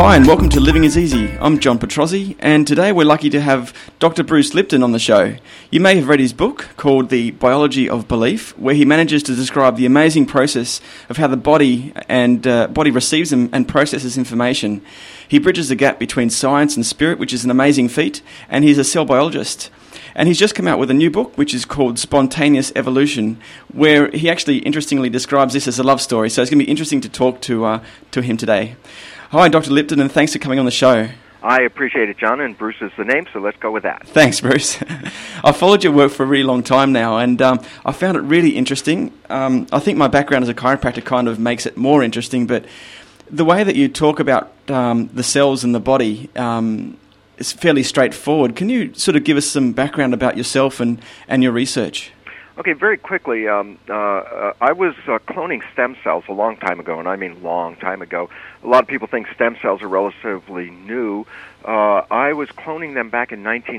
Hi and welcome to Living is Easy. I'm John Petrozzi, and today we're lucky to have Dr. Bruce Lipton on the show. You may have read his book called The Biology of Belief, where he manages to describe the amazing process of how the body receives and processes information. He bridges the gap between science and spirit, which is an amazing feat, and he's a cell biologist. And he's just come out with a new book, which is called Spontaneous Evolution, where he actually interestingly describes this as a love story. So it's going to be interesting to talk to him today. Hi, Dr. Lipton, and thanks for coming on the show. I appreciate it, John, and Bruce is the name, so let's go with that. Thanks, Bruce. I've followed your work for a really long time now, and I found it really interesting. I think my background as a chiropractor kind of makes it more interesting, but the way that you talk about the cells in the body is fairly straightforward. Can you sort of give us some background about yourself and your research? Okay, very quickly, I was cloning stem cells a long time ago, and I mean long time ago. A lot of people think stem cells are relatively new. I was cloning them back in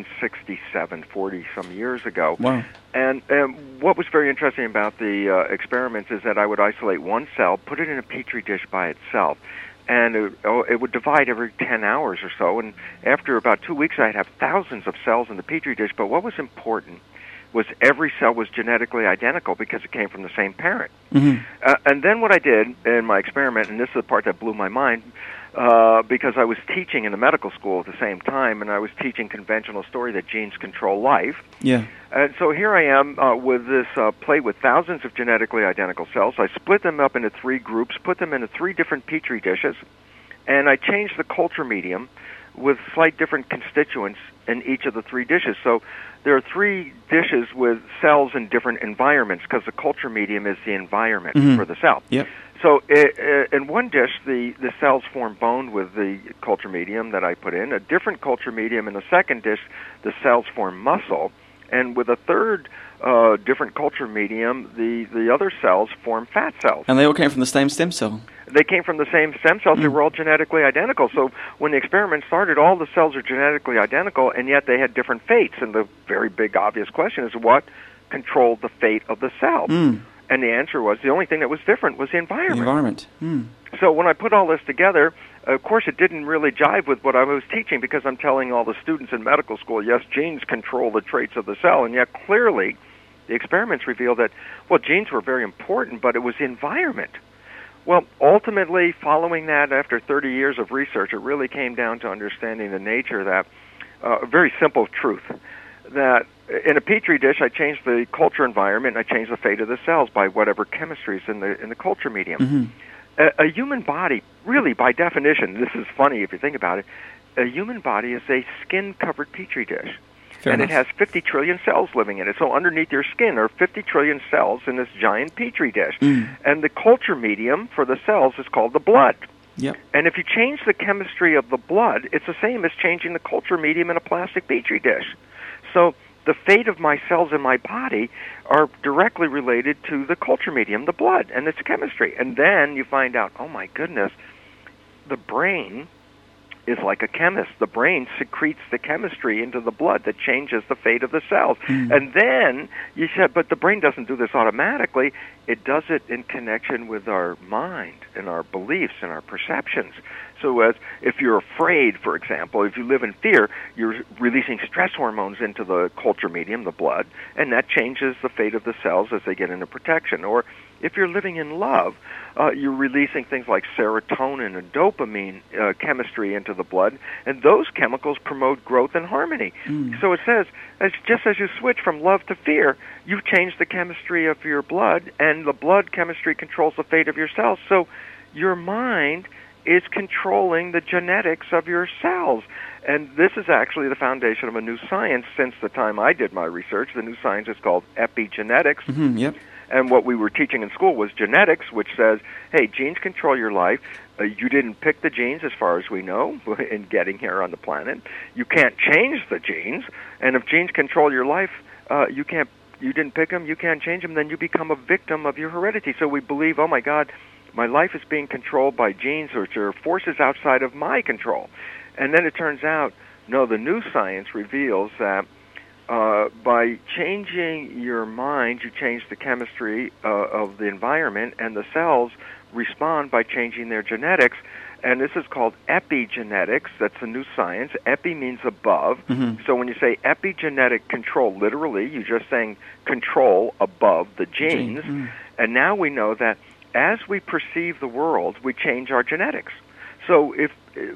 1967, 40-some years ago. Wow. And what was very interesting about the experiments is that I would isolate one cell, put it in a Petri dish by itself, and it would divide every 10 hours or so. And after about 2 weeks, I'd have thousands of cells in the Petri dish. But what was important was every cell was genetically identical because it came from the same parent. Mm-hmm. And then what I did in my experiment, and this is the part that blew my mind, because I was teaching in a medical school at the same time, and I was teaching conventional story that genes control life. Yeah. And so here I am with this plate with thousands of genetically identical cells. I split them up into three groups, put them into three different Petri dishes, and I changed the culture medium with slight different constituents in each of the three dishes. So there are three dishes with cells in different environments because the culture medium is the environment for the cell. Yep. So in one dish, the cells form bone with the culture medium that I put in. A different culture medium in the second dish, the cells form muscle. And with a third different culture medium, the other cells form fat cells. And they all came from the same stem cell. They came from the same stem cells. They were all genetically identical. So when the experiment started, all the cells are genetically identical, and yet they had different fates. And the very big, obvious question is what controlled the fate of the cell? And the answer was the only thing that was different was the environment. The environment. So when I put all this together, of course, it didn't really jive with what I was teaching because I'm telling all the students in medical school, yes, genes control the traits of the cell, and yet clearly the experiments revealed that, well, genes were very important, but it was the environment. Well, ultimately, following that, after 30 years of research, it really came down to understanding the nature of that, a very simple truth, that in a Petri dish, I changed the culture environment, and I changed the fate of the cells by whatever chemistry is in the culture medium. Mm-hmm. A human body, really, by definition, this is funny if you think about it, a human body is a skin-covered Petri dish. Fair and enough. It has 50 trillion cells living in it. So underneath your skin are 50 trillion cells in this giant Petri dish. And the culture medium for the cells is called the blood. Yep. And if you change the chemistry of the blood, it's the same as changing the culture medium in a plastic Petri dish. So the fate of my cells in my body are directly related to the culture medium, the blood, and its chemistry. And then you find out, oh my goodness, the brain is like a chemist. The brain secretes the chemistry into the blood that changes the fate of the cells. And then you said, but the brain doesn't do this automatically. It does it in connection with our mind and our beliefs and our perceptions. So as if you're afraid, for example, if you live in fear, you're releasing stress hormones into the culture medium, the blood, and that changes the fate of the cells as they get into protection. Or if you're living in love, you're releasing things like serotonin and dopamine chemistry into the blood, and those chemicals promote growth and harmony. So it says, just as you switch from love to fear, you've changed the chemistry of your blood, and the blood chemistry controls the fate of your cells. So your mind is controlling the genetics of your cells. And this is actually the foundation of a new science since the time I did my research. The new science is called epigenetics. Yep. And what we were teaching in school was genetics, which says, hey, genes control your life. You didn't pick the genes, as far as we know, in getting here on the planet. You can't change the genes. And if genes control your life, you didn't pick them, you can't change them, then you become a victim of your heredity. So we believe, oh, my God, my life is being controlled by genes, which are forces outside of my control. And then it turns out, no, the new science reveals that by changing your mind, you change the chemistry of the environment, and the cells respond by changing their genetics. and this is called epigenetics. That's a new science. Epi means above. So when you say epigenetic control, literally, you're just saying control above the genes. And now we know that as we perceive the world, we change our genetics. So if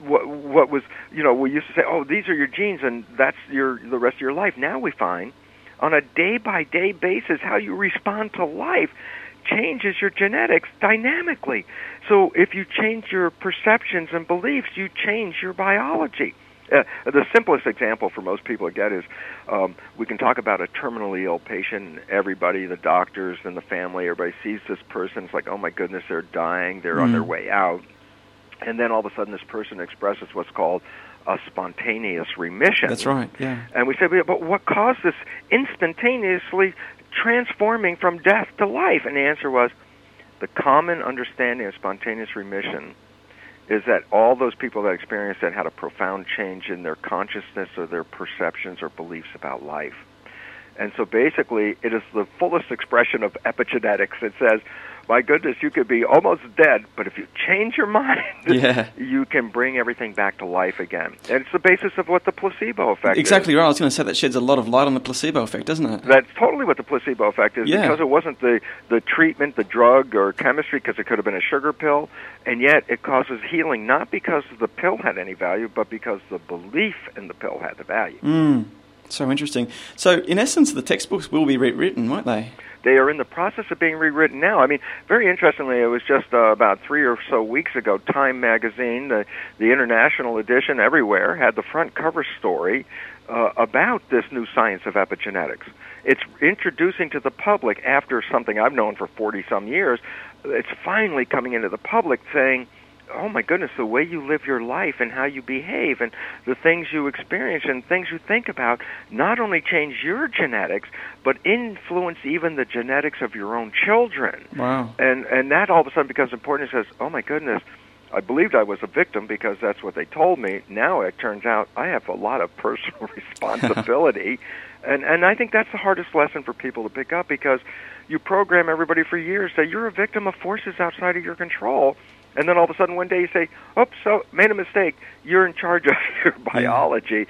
what was, we used to say, oh, these are your genes and that's the rest of your life. Now we find on a day-by-day basis how you respond to life changes your genetics dynamically. So if you change your perceptions and beliefs, you change your biology. The simplest example for most people to get is we can talk about a terminally ill patient. Everybody, the doctors and the family, everybody sees this person. It's like, oh, my goodness, they're dying. They're on their way out. And then all of a sudden this person expresses what's called a spontaneous remission. That's right, yeah. And we say, but what caused this instantaneously transforming from death to life? And the answer was, the common understanding of spontaneous remission is that all those people that experienced it had a profound change in their consciousness or their perceptions or beliefs about life. And so basically, it is the fullest expression of epigenetics. It says, my goodness, you could be almost dead, but if you change your mind, you can bring everything back to life again. And it's the basis of what the placebo effect is. Exactly right. I was going to say that sheds a lot of light on the placebo effect, doesn't it? That's totally what the placebo effect is, because it wasn't the treatment, the drug, or chemistry, because it could have been a sugar pill, and yet it causes healing, not because the pill had any value, but because the belief in the pill had the value. So interesting. So, in essence, the textbooks will be rewritten, won't they? They are in the process of being rewritten now. I mean, very interestingly, it was just about 3 or so weeks ago, Time magazine, the international edition everywhere, had the front cover story about this new science of epigenetics. It's introducing to the public, after something I've known for 40-some years, it's finally coming into the public saying, oh my goodness, the way you live your life and how you behave and the things you experience and things you think about not only change your genetics, but influence even the genetics of your own children. Wow. And that all of a sudden becomes important. It says, oh my goodness, I believed I was a victim because that's what they told me. Now it turns out I have a lot of personal responsibility. And I think that's the hardest lesson for people to pick up, because you program everybody for years that you're a victim of forces outside of your control. And then all of a sudden one day you say, oops, so made a mistake. You're in charge of your biology.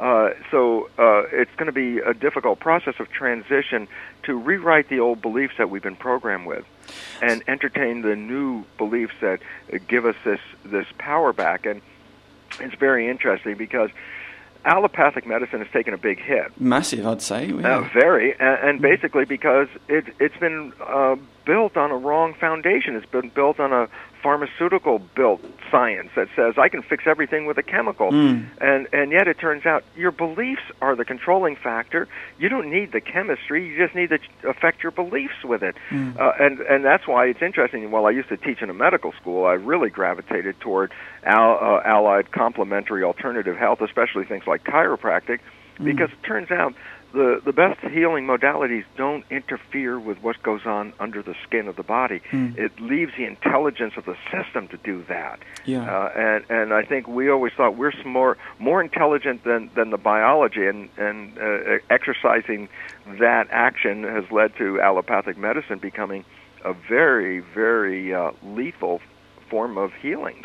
So it's going to be a difficult process of transition to rewrite the old beliefs that we've been programmed with and entertain the new beliefs that give us this power back. And it's very interesting because allopathic medicine has taken a big hit. Massive, I'd say. Yeah. Very, and basically because it's been built on a wrong foundation. It's been built on a pharmaceutical-built science that says, I can fix everything with a chemical. And yet it turns out your beliefs are the controlling factor. You don't need the chemistry. You just need to affect your beliefs with it. And that's why it's interesting. While I used to teach in a medical school, I really gravitated toward allied complementary alternative health, especially things like chiropractic, because it turns out the best healing modalities don't interfere with what goes on under the skin of the body. It leaves the intelligence of the system to do that. And I think we always thought we're more intelligent than the biology, and exercising that action has led to allopathic medicine becoming a very, very lethal form of healing.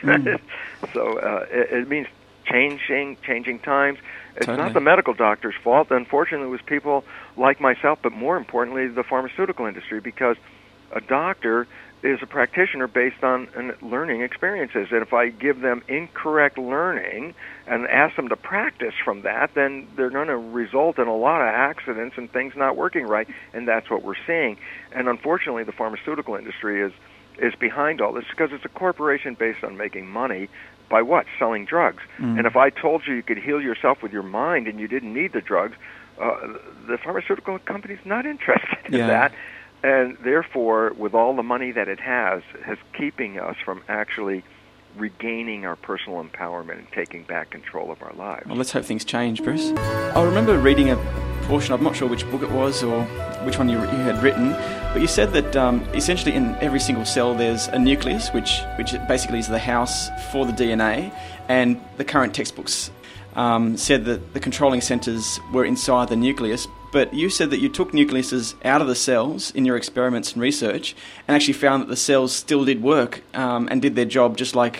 So it means changing times. It's not the medical doctor's fault. Unfortunately, it was people like myself, but more importantly, the pharmaceutical industry, because a doctor is a practitioner based on learning experiences. And if I give them incorrect learning and ask them to practice from that, then they're going to result in a lot of accidents and things not working right, and that's what we're seeing. And unfortunately, the pharmaceutical industry is behind all this because it's a corporation based on making money. By what? Selling drugs. And if I told you could heal yourself with your mind and you didn't need the drugs, the pharmaceutical company's not interested in that. And therefore, with all the money that it has keeping us from actually regaining our personal empowerment and taking back control of our lives. Well, let's hope things change, Bruce. I remember reading a portion, I'm not sure which book it was or which one you had written, but you said that essentially in every single cell there's a nucleus, which basically is the house for the DNA, and the current textbooks said that the controlling centres were inside the nucleus, but you said that you took nucleuses out of the cells in your experiments and research and actually found that the cells still did work and did their job just like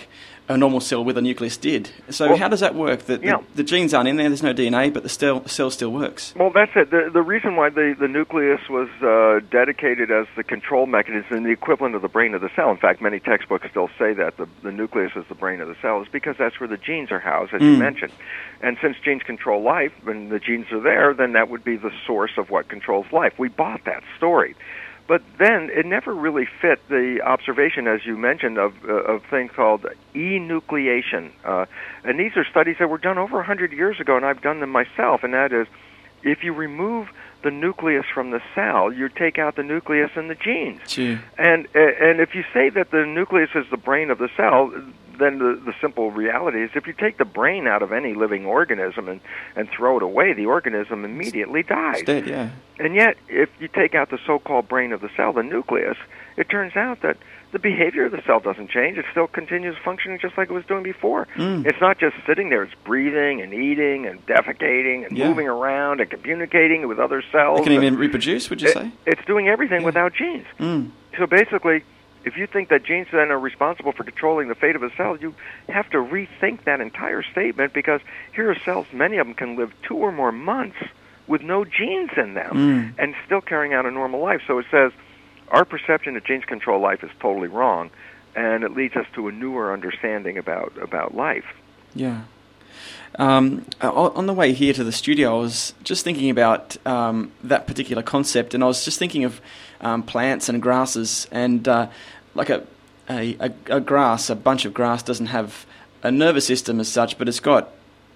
a normal cell with a nucleus did. So Well, how does that work? The genes aren't in there, there's no DNA, but the cell still works. Well, that's it. The reason why the nucleus was dedicated as the control mechanism, the equivalent of the brain of the cell, in fact, many textbooks still say that the nucleus is the brain of the cell, is because that's where the genes are housed, as you mentioned. And since genes control life, when the genes are there, then that would be the source of what controls life. We bought that story. But then it never really fit the observation, as you mentioned, of things called enucleation. And these are studies that were done over 100 years ago, and I've done them myself, and that is, if you remove the nucleus from the cell, you take out the nucleus and the genes. Gee. And if you say that the nucleus is the brain of the cell, then the simple reality is if you take the brain out of any living organism and throw it away, the organism immediately dies. It's dead, yeah. And yet, if you take out the so-called brain of the cell, the nucleus, it turns out that the behavior of the cell doesn't change. It still continues functioning just like it was doing before. It's not just sitting there. It's breathing and eating and defecating and moving around and communicating with other cells. It can even reproduce, would you say? It's doing everything without genes. So basically, if you think that genes then are responsible for controlling the fate of a cell, you have to rethink that entire statement, because here are cells, many of them can live 2 or more months with no genes in them and still carrying out a normal life. So it says our perception that genes control life is totally wrong, and it leads us to a newer understanding about life. Yeah. On the way here to the studio, I was just thinking about that particular concept, and I was just thinking of plants and grasses, and like a grass, a bunch of grass doesn't have a nervous system as such, but it's got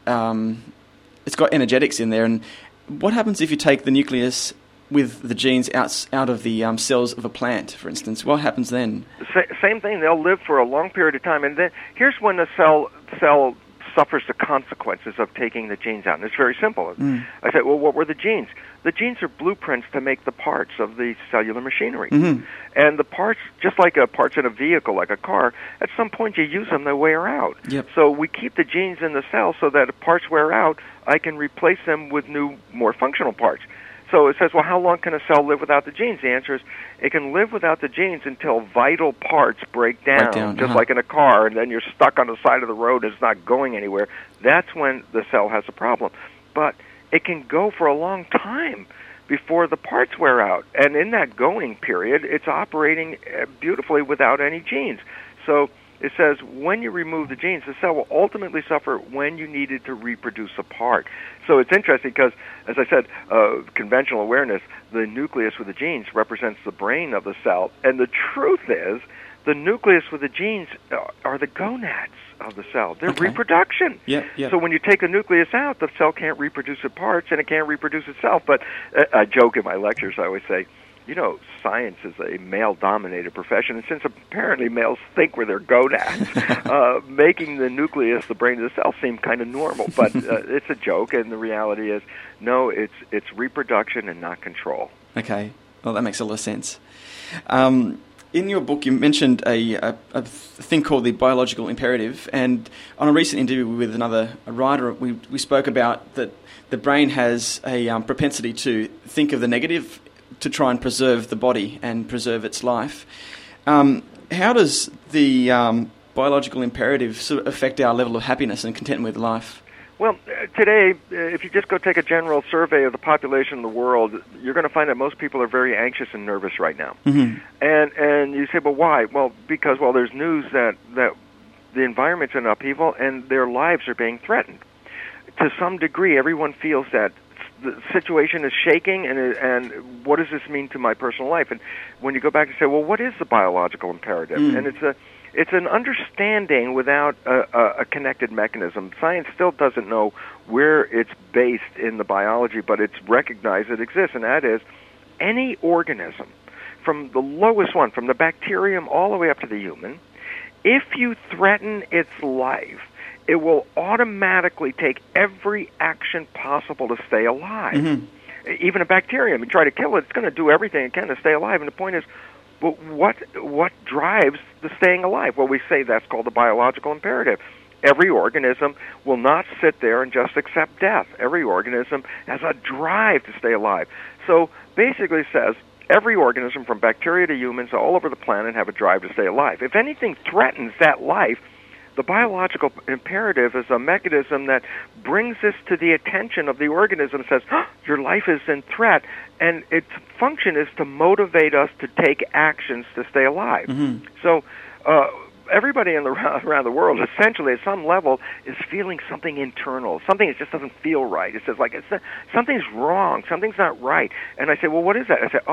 energetics in there. And what happens if you take the nucleus with the genes out of the cells of a plant, for instance? What happens then? Same thing. They'll live for a long period of time, and then here's when the cell suffers the consequences of taking the genes out. And it's very simple. I said, well, what were the genes? The genes are blueprints to make the parts of the cellular machinery. And the parts, just like parts in a vehicle, like a car, at some point you use them, they wear out. So we keep the genes in the cell so that if parts wear out, I can replace them with new, more functional parts. So it says, well, how long can a cell live without the genes? The answer is it can live without the genes until vital parts break down, just like in a car, and then you're stuck on the side of the road and it's not going anywhere. That's when the cell has a problem. But it can go for a long time before the parts wear out. And in that going period, it's operating beautifully without any genes. So it says when you remove the genes, the cell will ultimately suffer when you need it to reproduce a part. So it's interesting because, as I said, conventional awareness, the nucleus with the genes represents the brain of the cell. And the truth is, the nucleus with the genes are the gonads of the cell. They're reproduction. So when you take the nucleus out, the cell can't reproduce its parts, and it can't reproduce itself. But I joke in my lectures, I always say, you know, science is a male-dominated profession, and since apparently males think we're their gonads, making the nucleus the brain of the cell seemed kind of normal. But it's a joke, and the reality is, no, it's reproduction and not control. Okay. Well, that makes a lot of sense. In your book, you mentioned a thing called the biological imperative, and on a recent interview with another writer, we spoke about that the brain has a propensity to think of the negative to try and preserve the body and preserve its life. How does the biological imperative sort of affect our level of happiness and contentment with life? Well, today, if you just go take a general survey of the population of the world, you're going to find that most people are very anxious and nervous right now. And you say, well, why? Well, because, there's news that the environment's in upheaval and their lives are being threatened. To some degree, everyone feels that the situation is shaking, and what does this mean to my personal life? And when you go back and say, well, what is the biological imperative? And it's an understanding without a connected mechanism. Science still doesn't know where it's based in the biology, but it's recognized it exists, and that is any organism, from the lowest one, from the bacterium all the way up to the human, if you threaten its life, it will automatically take every action possible to stay alive. Even a bacterium, you try to kill it, it's going to do everything it can to stay alive. And the point is, well, what drives the staying alive? Well, we say that's called the biological imperative. Every organism will not sit there and just accept death. Every organism has a drive to stay alive. So basically it says every organism, from bacteria to humans all over the planet, have a drive to stay alive. If anything threatens that life, the biological imperative is a mechanism that brings this to the attention of the organism, says, your life is in threat, and its function is to motivate us to take actions to stay alive. Mm-hmm. So everybody around the world, essentially, at some level, is feeling something internal, something that just doesn't feel right. It says, like, something's wrong, something's not right. And I say, well, what is that? I say,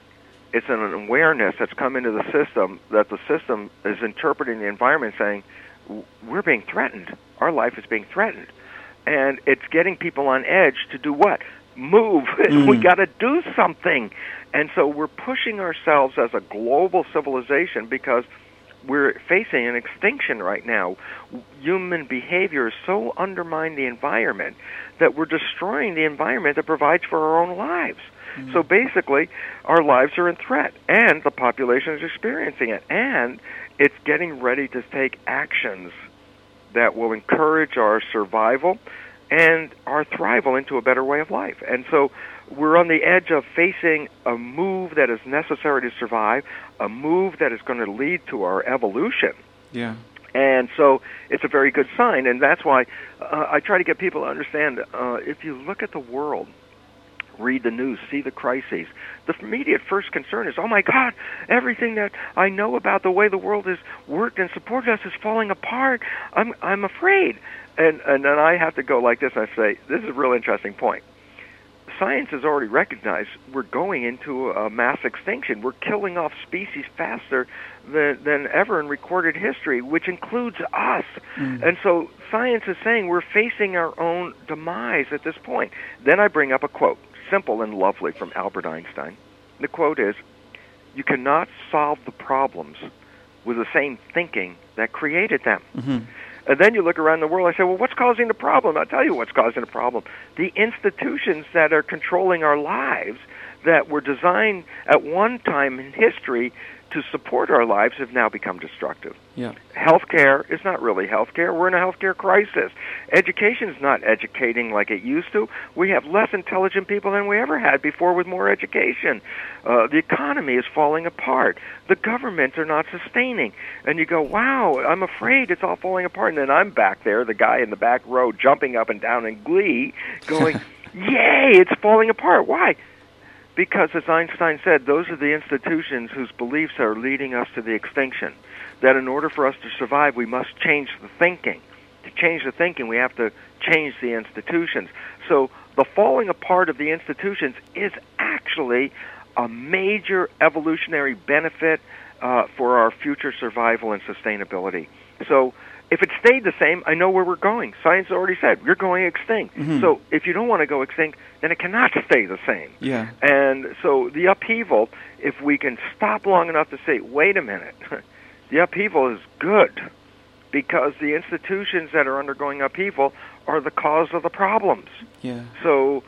it's an awareness that's come into the system, that the system is interpreting the environment saying, we're being threatened. Our life is being threatened. And it's getting people on edge to do what? Move. We got to do something. And so we're pushing ourselves as a global civilization because we're facing an extinction right now. Human behavior has so undermined the environment that we're destroying the environment that provides for our own lives. So basically, our lives are in threat, and the population is experiencing it, and it's getting ready to take actions that will encourage our survival and our thrival into a better way of life. And so we're on the edge of facing a move that is necessary to survive, a move that is going to lead to our evolution. Yeah. And so it's a very good sign, and that's why I try to get people to understand, if you look at the world, read the news, see the crises, the immediate first concern is, oh my God, everything that I know about the way the world has worked and supported us is falling apart. I'm afraid. And then I have to go like this, and I say, this is a real interesting point. Science has already recognized we're going into a mass extinction. We're killing off species faster than ever in recorded history, which includes us. And so science is saying we're facing our own demise at this point. Then I bring up a quote, simple and lovely, from Albert Einstein. The quote is, you cannot solve the problems with the same thinking that created them. Mm-hmm. And then you look around the world, I say, well, what's causing the problem? I'll tell you what's causing the problem. The institutions that are controlling our lives, that were designed at one time in history to support our lives, have now become destructive. Yeah. Healthcare is not really healthcare. We're in a healthcare crisis. Education is not educating like it used to. We have less intelligent people than we ever had before with more education. The economy is falling apart. The governments are not sustaining. And you go, wow, I'm afraid it's all falling apart. And then I'm back there, the guy in the back row, jumping up and down in glee, going, yay, it's falling apart. Why? Because, as Einstein said, those are the institutions whose beliefs are leading us to the extinction. That in order for us to survive, we must change the thinking. To change the thinking, we have to change the institutions. So the falling apart of the institutions is actually a major evolutionary benefit for our future survival and sustainability. So if it stayed the same, I know where we're going. Science already said, you're going extinct. Mm-hmm. So if you don't want to go extinct, then it cannot stay the same. Yeah. And so the upheaval, if we can stop long enough to say, wait a minute, the upheaval is good because the institutions that are undergoing upheaval are the cause of the problems. Yeah. So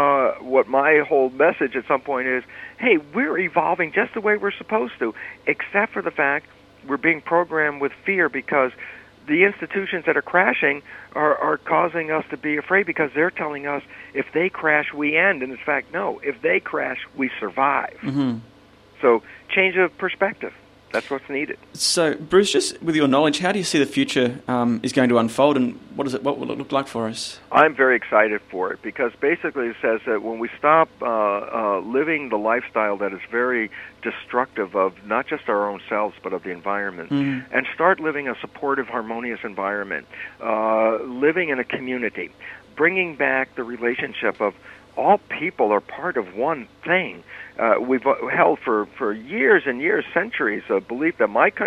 what my whole message at some point is, hey, we're evolving just the way we're supposed to, except for the fact we're being programmed with fear because the institutions that are crashing are causing us to be afraid because they're telling us if they crash, we end. And in fact, no, if they crash, we survive. Mm-hmm. So change of perspective. That's what's needed. So, Bruce, just with your knowledge, how do you see the future is going to unfold, and what will it look like for us? I'm very excited for it because basically it says that when we stop living the lifestyle that is very destructive of not just our own selves but of the environment, and start living a supportive, harmonious environment, living in a community, bringing back the relationship of all people are part of one thing. We've held for years and years, centuries, a belief that my country